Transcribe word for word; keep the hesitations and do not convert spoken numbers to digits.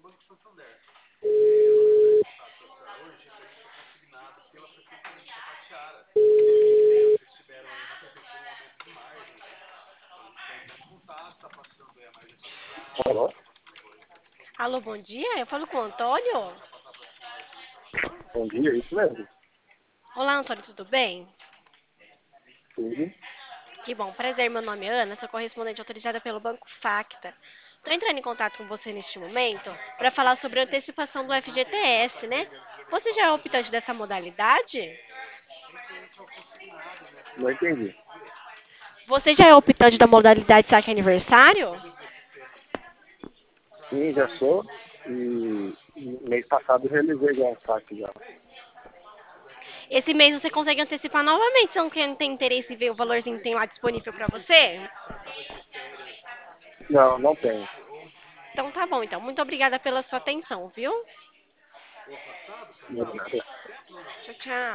Alô? Alô, bom dia. Eu falo com o Antônio. Bom dia, isso mesmo? Olá, Antônio, tudo bem? Tudo. Que bom, prazer. Meu nome é Ana, sou correspondente autorizada pelo Banco Facta. Estou entrando em contato com você neste momento para falar sobre a antecipação do F G T S, né? Você já é optante dessa modalidade? Não entendi. Você já é optante da modalidade saque aniversário? Sim, já sou. E no mês passado eu realizei já um saque já. Esse mês você consegue antecipar novamente, se não quer- tem interesse em ver o valorzinho que tem lá disponível para você? Não, não tenho. Então tá bom, então. Muito obrigada pela sua atenção, viu? Não, nada. Tchau, tchau.